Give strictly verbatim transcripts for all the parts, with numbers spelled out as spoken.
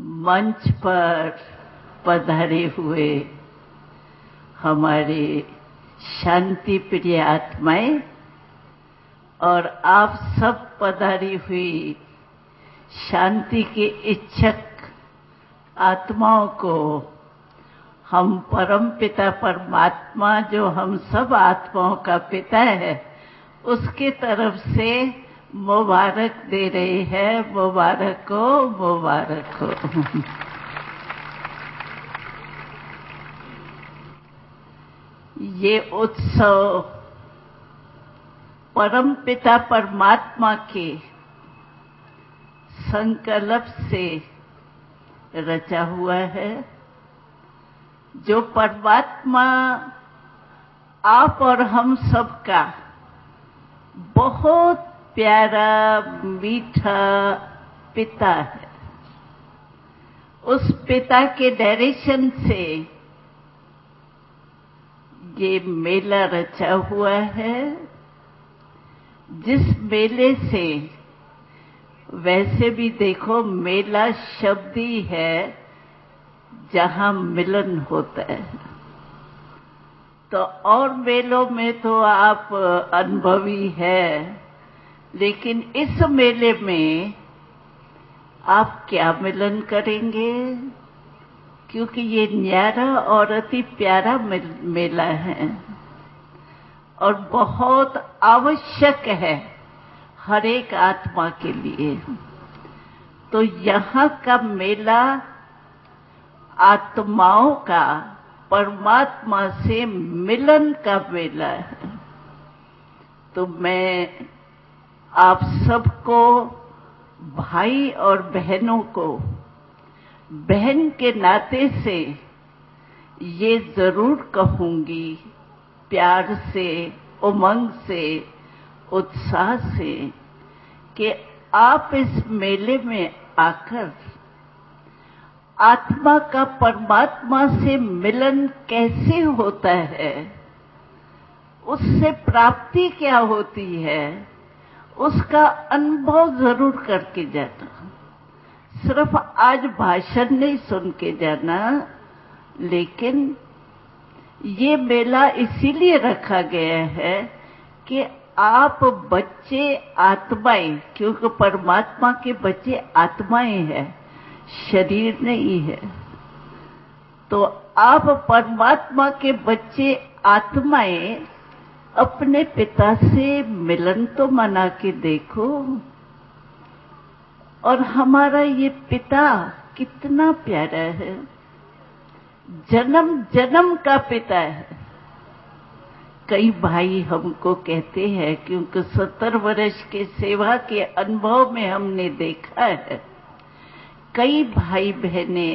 मंच पर पधारे हुए हमारे शांति प्रिय आत्माएं और आप सब पधारी हुई शांति के इच्छुक आत्माओं को हम परम पिता परमात्मा, जो हम सब आत्माओं का पिता है, उसके तरफ से मुबारक दे रहे हैं। मुबारक हो, मुबारक हो। ये उत्सव परम पिता परमात्मा के संकल्प से रचा हुआ है, जो परमात्मा आप और हम सबका बहुत प्यारा मीठा पिता है। उस पिता के डायरेक्शन से ये मेला रचा हुआ है, जिस मेले से, वैसे भी देखो मेला शब्द ही है जहां मिलन होता है, तो और मेलों में तो आप अनुभवी है, लेकिन इस मेले में आप क्या मिलन करेंगे, क्योंकि ये न्यारा और अति प्यारा मेला है और बहुत आवश्यक है हर एक आत्मा के लिए। तो यहाँ का मेला आत्माओं का परमात्मा से मिलन का मेला है। तो मैं आप सबको, भाई और बहनों को, बहन के नाते से ये जरूर कहूंगी, प्यार से, उमंग से, उत्साह से, कि आप इस मेले में आकर आत्मा का परमात्मा से मिलन कैसे होता है, उससे प्राप्ति क्या होती है, उसका अनुभव जरूर करके जाना। सिर्फ आज भाषण नहीं सुन के जाना, लेकिन ये मेला इसीलिए रखा गया है कि आप बच्चे आत्माएं, क्योंकि परमात्मा के बच्चे आत्माएं हैं, शरीर नहीं है, तो आप परमात्मा के बच्चे आत्माएं अपने पिता से मिलन तो मना के देखो। और हमारा ये पिता कितना प्यारा है, जन्म जन्म का पिता है। कई भाई हमको कहते हैं, क्योंकि सत्तर वर्ष के सेवा के अनुभव में हमने देखा है, कई भाई बहने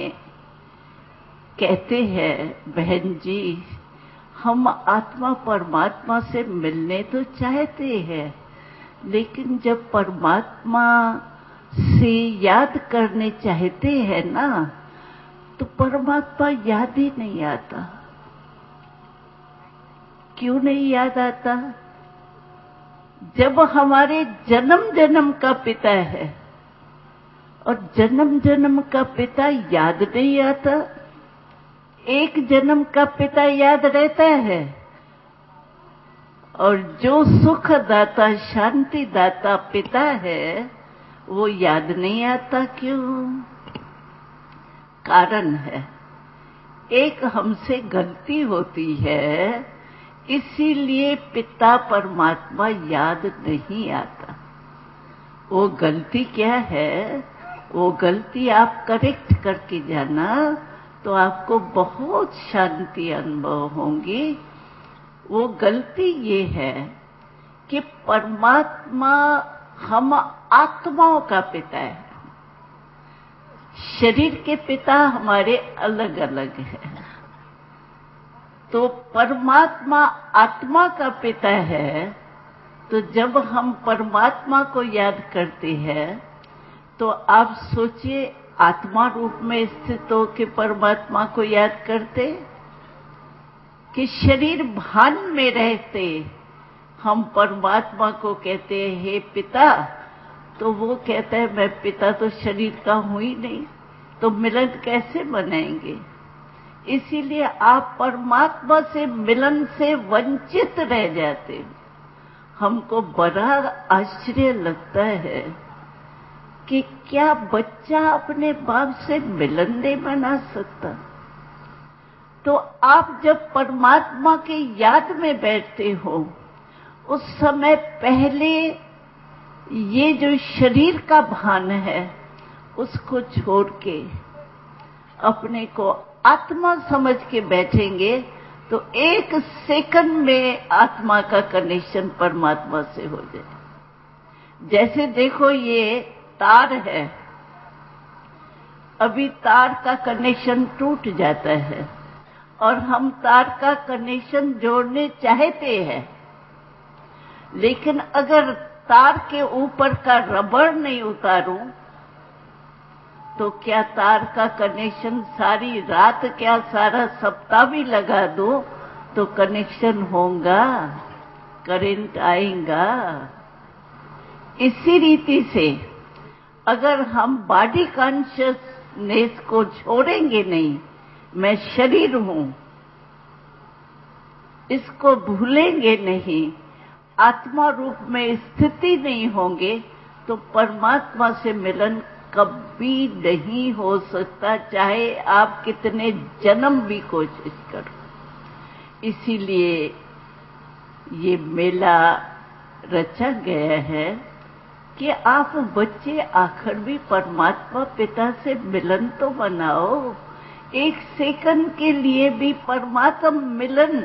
कहते हैं, बहन जी हम आत्मा परमात्मा से मिलने तो चाहते हैं, लेकिन जब परमात्मा से याद करने चाहते हैं ना, तो परमात्मा याद ही नहीं आता। क्यों नहीं याद आता? जब हमारे जन्म जन्म का पिता है और जन्म जन्म का पिता याद नहीं आता। एक जन्म का पिता याद रहता है, और जो सुख दाता, शांति दाता पिता है, वो याद नहीं आता। क्यों? कारण है, एक हमसे गलती होती है, इसीलिए पिता परमात्मा याद नहीं आता। वो गलती क्या है? वो गलती आप करेक्ट करके जाना, तो आपको बहुत शांति अनुभव होंगी। वो गलती ये है कि परमात्मा हम आत्माओं का पिता है, शरीर के पिता हमारे अलग अलग हैं। तो परमात्मा आत्मा का पिता है, तो जब हम परमात्मा को याद करते हैं, तो आप सोचिए, आत्मा रूप में स्थित हो के परमात्मा को याद करते, कि शरीर भान में रहते हम परमात्मा को कहते हैं हे पिता, तो वो कहता है मैं पिता तो शरीर का हूं ही नहीं, तो मिलन कैसे मनाएंगे? इसीलिए आप परमात्मा से मिलन से वंचित रह जाते हो। हमको बड़ा आश्चर्य लगता है कि क्या बच्चा अपने बाप से मिलन नहीं मना सकता? तो आप जब परमात्मा की याद में बैठते हो, उस समय पहले ये जो शरीर का भान है उसको छोड़ के अपने को आत्मा समझ के बैठेंगे तो एक सेकंड में आत्मा का कनेक्शन परमात्मा से हो जाए। जैसे देखो ये तार है, अभी तार का कनेक्शन टूट जाता है और हम तार का कनेक्शन जोड़ने चाहते हैं, लेकिन अगर तार के ऊपर का रबड़ नहीं उतारूं तो क्या तार का कनेक्शन सारी रात, क्या सारा सप्ताह भी लगा दो तो कनेक्शन होगा, करंट आएगा। इसी रीति से अगर हम बॉडी कॉन्शियसनेस को छोड़ेंगे नहीं, मैं शरीर हूं, इसको भूलेंगे नहीं, आत्मा रूप में स्थिति नहीं होंगे, तो परमात्मा से मिलन कभी नहीं हो सकता, चाहे आप कितने जन्म भी कोशिश करो। इसीलिए ये मेला रचा गया है कि आप बच्चे आखिर भी परमात्मा पिता से मिलन तो मनाओ। एक सेकंड के लिए भी परमात्मा मिलन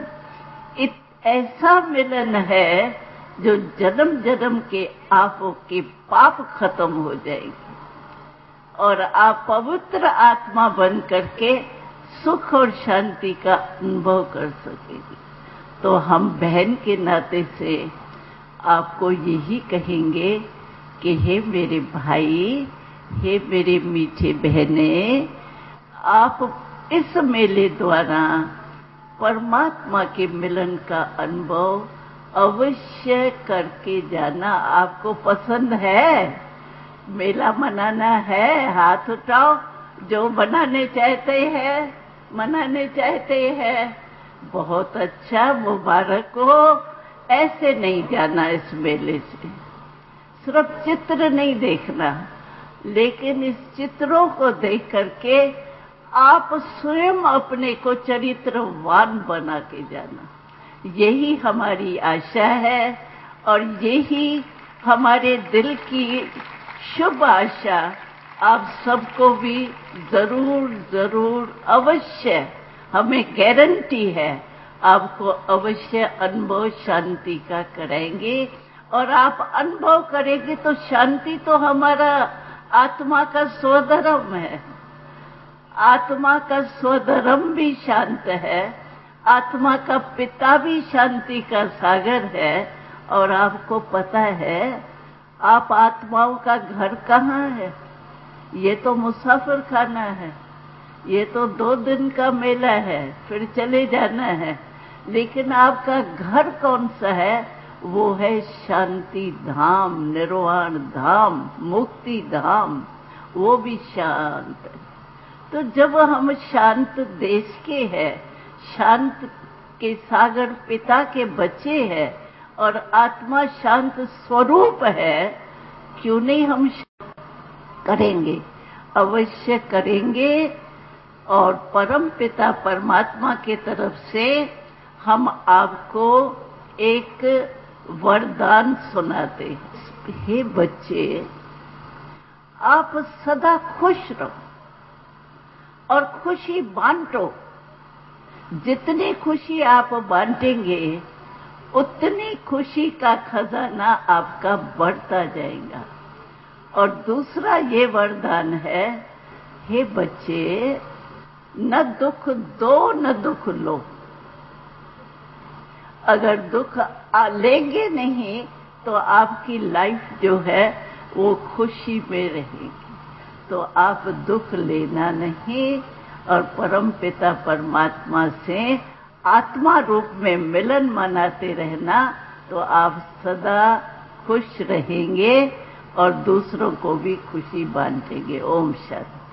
ऐसा मिलन है जो जन्म जन्म के आपके पाप खत्म हो जाएंगे और आप पवित्र आत्मा बन करके सुख और शांति का अनुभव कर सकेंगे। तो हम बहन के नाते से आपको यही कहेंगे कि हे मेरे भाई, हे मेरे मीठे बहने, आप इस मेले द्वारा परमात्मा के मिलन का अनुभव अवश्य करके जाना। आपको पसंद है? मेला मनाना है? हाथ उठाओ जो मनाने चाहते हैं, मनाने चाहते हैं। बहुत अच्छा, मुबारक हो। ऐसे नहीं जाना इस मेले से, सिर्फ चित्र नहीं देखना, लेकिन इस चित्रों को देख करके आप स्वयं अपने को चरित्रवान बना के जाना। यही हमारी आशा है और यही हमारे दिल की शुभ आशा आप सबको भी जरूर जरूर अवश्य, हमें गारंटी है, आपको अवश्य अनुभव शांति का कराएंगे। और आप अनुभव करेंगे तो शांति तो हमारा आत्मा का स्वधर्म है। आत्मा का स्वधर्म भी शांत है, आत्मा का पिता भी शांति का सागर है। और आपको पता है आप आत्माओं का घर कहाँ है? ये तो मुसाफिर खाना है, ये तो दो दिन का मेला है, फिर चले जाना है। लेकिन आपका घर कौन सा है? वो है शांति धाम, निर्वाण धाम, मुक्ति धाम, वो भी शांत है। तो जब हम शांत देश के हैं, शांत के सागर पिता के बच्चे हैं और आत्मा शांत स्वरूप है, क्यों नहीं हम करेंगे? अवश्य करेंगे। और परम पिता परमात्मा के तरफ से हम आपको एक वरदान सुनाते हैं। हे बच्चे, आप सदा खुश रहो और खुशी बांटो। जितनी खुशी आप बांटेंगे उतनी खुशी का खजाना आपका बढ़ता जाएगा। और दूसरा ये वरदान है, हे बच्चे, न दुख दो न दुख लो। अगर दुख लेंगे नहीं तो आपकी लाइफ जो है वो खुशी में रहेगी। तो आप दुख लेना नहीं और परम पिता परमात्मा से आत्मा रूप में मिलन मनाते रहना, तो आप सदा खुश रहेंगे और दूसरों को भी खुशी बांटेंगे। ओम शांति।